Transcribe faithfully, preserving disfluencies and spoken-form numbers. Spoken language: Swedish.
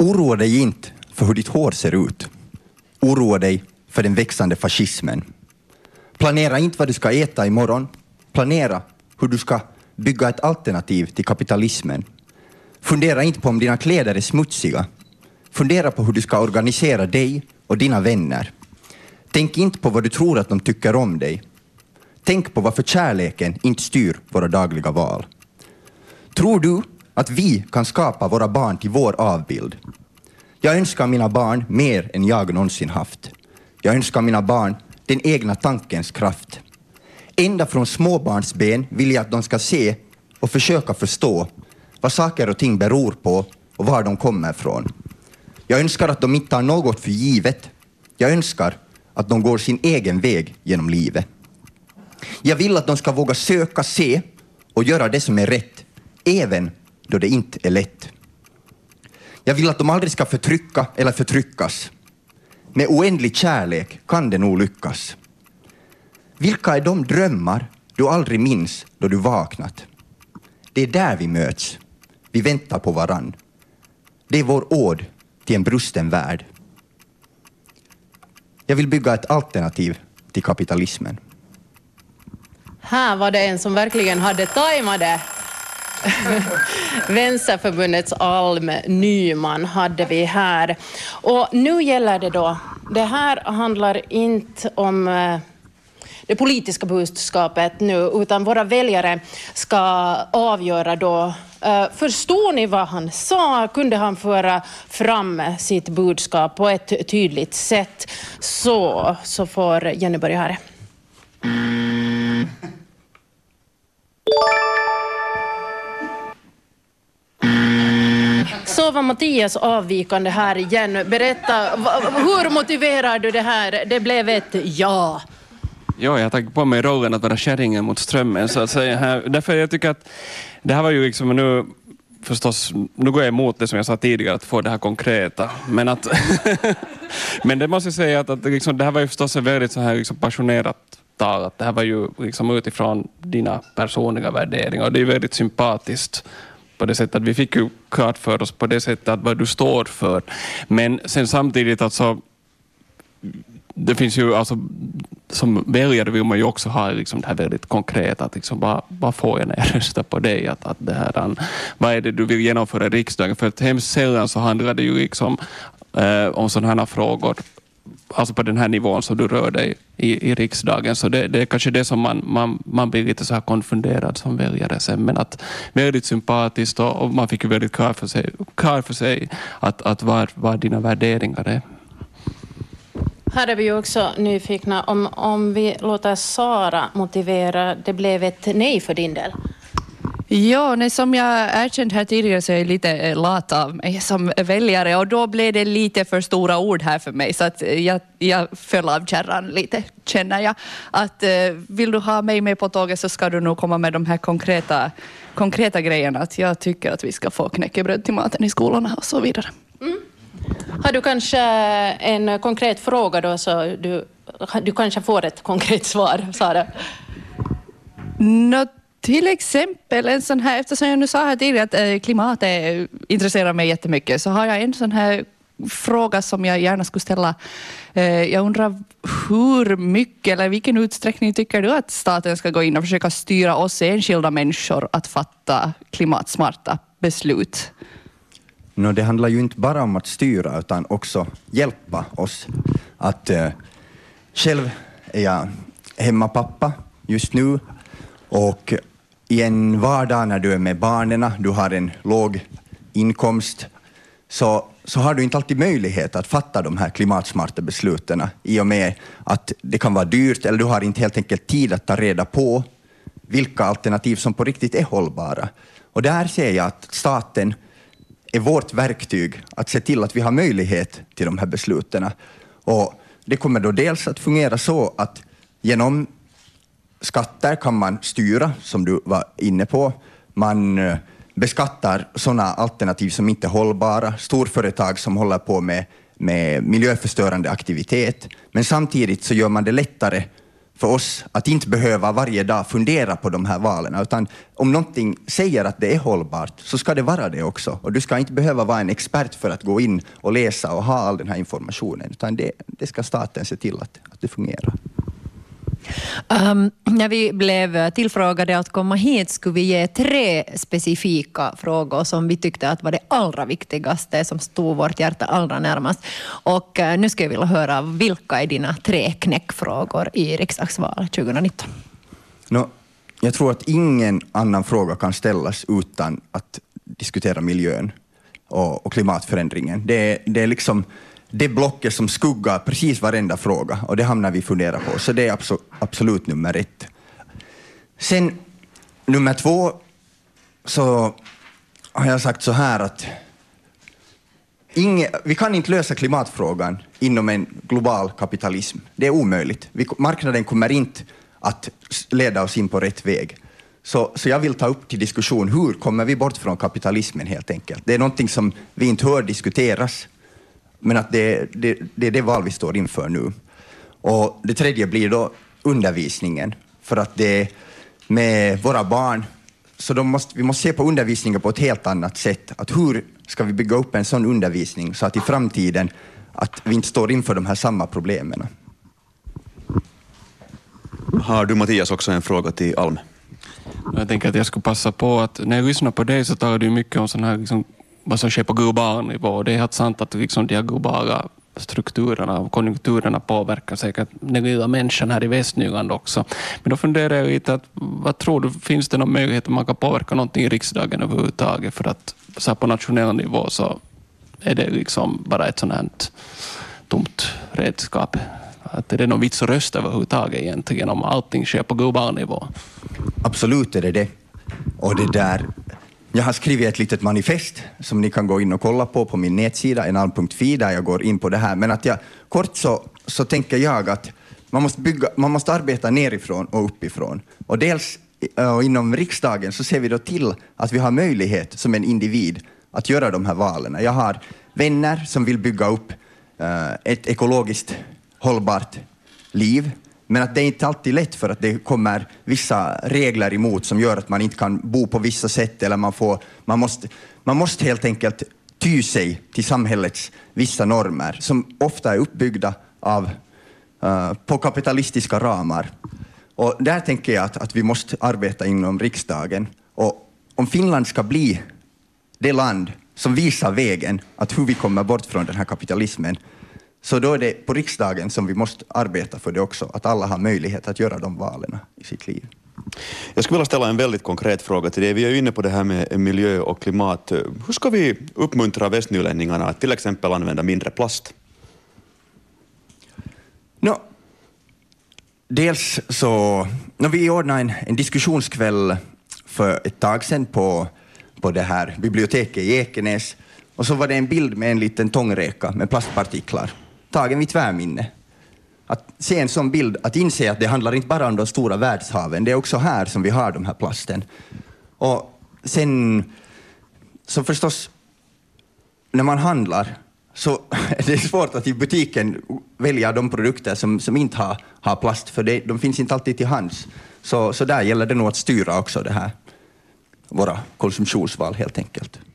Oroa dig inte för hur ditt hår ser ut. Oroa dig för den växande fascismen. Planera inte vad du ska äta imorgon. Planera hur du ska bygga ett alternativ till kapitalismen. Fundera inte på om dina kläder är smutsiga. Fundera på hur du ska organisera dig och dina vänner. Tänk inte på vad du tror att de tycker om dig. Tänk på varför kärleken inte styr våra dagliga val. Tror du att vi kan skapa våra barn till vår avbild? Jag önskar mina barn mer än jag någonsin haft. Jag önskar mina barn den egna tankens kraft. Ända från småbarnsben vill jag att de ska se och försöka förstå vad saker och ting beror på och var de kommer ifrån. Jag önskar att de inte tar något för givet. Jag önskar att de går sin egen väg genom livet. Jag vill att de ska våga söka, se och göra det som är rätt, även då det inte är lätt. Jag vill att de aldrig ska förtrycka eller förtryckas. Med oändlig kärlek kan det nog lyckas. Vilka är de drömmar du aldrig minns då du vaknat? Det är där vi möts. Vi väntar på varann. Det är vår ord till en brusten värld. Jag vill bygga ett alternativ till kapitalismen. Här var det en som verkligen hade tajmat det. Vänsterförbundets Alm Nyman hade vi här. Och nu gäller det då, det här handlar inte om det politiska budskapet nu, utan våra väljare ska avgöra då. Förstår ni vad han sa? Kunde han föra fram sitt budskap på ett tydligt sätt? Så, så får Jenny börja här. Mm. Så var Mattias avvikande här igen. Berätta, hur motiverar du det här? Det blev ett ja. Ja, jag har tagit på mig rollen att vara kärringen mot strömmen, så att säga här. Därför jag tycker att det här var ju liksom nu förstås, nu går jag emot det som jag sa tidigare, att få det här konkreta. Men att men det måste jag säga att, att liksom, det här var ju förstås en väldigt så här liksom passionerat tal. Att det här var ju liksom utifrån dina personliga värderingar, och det är väldigt sympatiskt på det sättet att vi fick ju klart för oss på det sättet att vad du står för. Men sen samtidigt alltså, det finns ju alltså, som väljare vill man ju också ha liksom det här väldigt konkreta, att liksom vad, vad får jag när jag röstar på dig, att, att det här, vad är det du vill genomföra i riksdagen, för att hemskt sällan så handlar det ju liksom eh, om sådana här frågor, alltså på den här nivån som du rör dig i, i riksdagen, så det, det är kanske det som man, man, man blir lite så här konfunderad som väljare sen, men att väldigt sympatiskt, och, och man fick ju väldigt klar för sig, klar för sig att, att var, var dina värderingar är. Här är vi ju också nyfikna om, om vi låter Sara motivera, det blev ett nej för din del. Ja, nej, som jag erkänt här tidigare så är jag lite lat av mig som väljare, och då blev det lite för stora ord här för mig, så att jag, jag föll av kärran lite, känner jag. Att vill du ha mig med på tåget så ska du nog komma med de här konkreta, konkreta grejerna, att jag tycker att vi ska få knäckebröd till maten i skolorna och så vidare. Mm. Har du kanske en konkret fråga då, så du, du kanske får ett konkret svar, Sara? Nå, till exempel en sån här, eftersom jag nu sa här tidigare att eh, klimatet intresserar mig jättemycket, så har jag en sån här fråga som jag gärna skulle ställa. Eh, jag undrar hur mycket eller vilken utsträckning tycker du att staten ska gå in och försöka styra oss enskilda människor att fatta klimatsmarta beslut? No, det handlar ju inte bara om att styra utan också hjälpa oss. Att eh, själv är jag hemmapappa just nu, och i en vardag när du är med barnen, du har en låg inkomst, så, så har du inte alltid möjlighet att fatta de här klimatsmarta besluten, i och med att det kan vara dyrt, eller du har inte helt enkelt tid att ta reda på vilka alternativ som på riktigt är hållbara. Och där ser jag att staten är vårt verktyg att se till att vi har möjlighet till de här besluten. Och det kommer då dels att fungera så att genom skatter kan man styra, som du var inne på. Man beskattar sådana alternativ som inte är hållbara, storföretag som håller på med, med miljöförstörande aktivitet. Men samtidigt så gör man det lättare för oss att inte behöva varje dag fundera på de här valen, utan om någonting säger att det är hållbart så ska det vara det också. Och du ska inte behöva vara en expert för att gå in och läsa och ha all den här informationen, utan det, det ska staten se till att, att det fungerar. Um, när vi blev tillfrågade att komma hit skulle vi ge tre specifika frågor som vi tyckte att var det allra viktigaste, som stod vårt hjärta allra närmast. Och uh, nu ska jag vilja höra, vilka är dina tre knäckfrågor i riksdagsval tjugonitton? No, jag tror att ingen annan fråga kan ställas utan att diskutera miljön och, och klimatförändringen. Det, det är liksom det blocket som skuggar precis varenda fråga, och det hamnar vi fundera på. Så det är absolut, absolut nummer ett. Sen nummer två så har jag sagt så här att inge, vi kan inte lösa klimatfrågan inom en global kapitalism. Det är omöjligt. Vi, marknaden kommer inte att leda oss in på rätt väg. Så, så jag vill ta upp till diskussion, hur kommer vi bort från kapitalismen helt enkelt. Det är någonting som vi inte hör diskuteras. Men att det, det, det är det val vi står inför nu. Och det tredje blir då undervisningen. För att det med våra barn, så de måste, vi måste se på undervisningen på ett helt annat sätt. Att hur ska vi bygga upp en sån undervisning så att i framtiden att vi inte står inför de här samma problemen. Har du, Mattias, också en fråga till Alme? Jag tänker att jag skulle passa på att när jag lyssnar på dig så talar du mycket om sån här liksom, vad som sker på global nivå. Det är helt sant att liksom de globala strukturerna och konjunkturerna påverkar säkert den lilla människan här i Västnyland också. Men då funderar jag lite, att, vad tror du, finns det någon möjlighet att man kan påverka någonting i riksdagen överhuvudtaget? För att så här på nationell nivå så är det liksom bara ett sånt här tomt redskap. Att är det någon vits att rösta överhuvudtaget egentligen om allting sker på global nivå? Absolut är det det. Och det där... Jag har skrivit ett litet manifest som ni kan gå in och kolla på på min nätsida, enalm punkt fi, där jag går in på det här. Men att jag, kort så, så tänker jag att man måste, bygga, man måste arbeta nerifrån och uppifrån. Och dels och inom riksdagen så ser vi då till att vi har möjlighet som en individ att göra de här valen. Jag har vänner som vill bygga upp uh, ett ekologiskt hållbart liv. Men att det är inte alltid lätt, för att det kommer vissa regler emot som gör att man inte kan bo på vissa sätt, eller man, får, man, måste, man måste helt enkelt ty sig till samhällets vissa normer som ofta är uppbyggda av, uh, på kapitalistiska ramar. Och där tänker jag att, att vi måste arbeta inom riksdagen. Och om Finland ska bli det land som visar vägen att hur vi kommer bort från den här kapitalismen, så då är det på riksdagen som vi måste arbeta för det också, att alla har möjlighet att göra de valen i sitt liv. Jag skulle vilja ställa en väldigt konkret fråga till dig. Vi är ju inne på det här med miljö och klimat. Hur ska vi uppmuntra västnylänningarna att till exempel använda mindre plast? No, dels så... No, vi ordnade en, en diskussionskväll för ett tag sedan på, på det här biblioteket i Ekenäs. Och så var det en bild med en liten tångräka med plastpartiklar, tagen vid tvärminne. Att se en sån bild, att inse att det handlar inte bara om de stora världshaven, det är också här som vi har de här plasten. Och sen, så förstås, när man handlar så är det svårt att i butiken välja de produkter som, som inte har, har plast, för det, de finns inte alltid till hands. Så, så där gäller det nog att styra också det här, våra konsumtionsval helt enkelt.